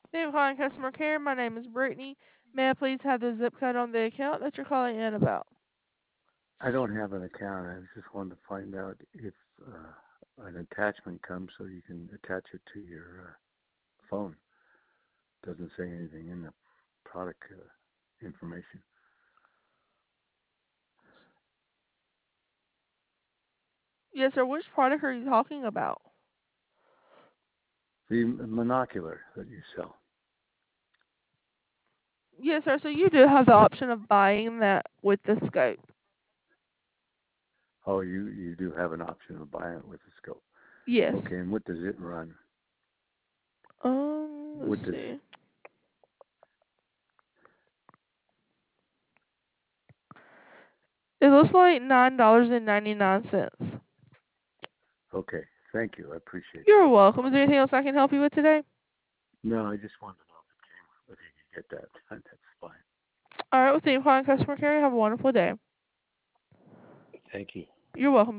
Thank you for calling customer care. My name is Brittany. May I please have the zip code on the account that you're calling in about? I don't have an account. I just wanted to find out if an attachment comes so you can attach it to your phone. Doesn't say anything in the product information. Yes, sir. Which product are you talking about? The monocular that you sell. Yes, sir. So you do have the option of buying that with the scope. Oh, you do have an option of buying it with a scope. Yes. Okay, and what does it run? Let's What does? see. It looks like $9.99. Okay, thank you. I appreciate You're that. welcome. Is there anything else I can help you with today? No, I just wanted to know if you could get that. That's fine. All right. Well, thank you for calling customer care. Have a wonderful day. Thank you. You're welcome.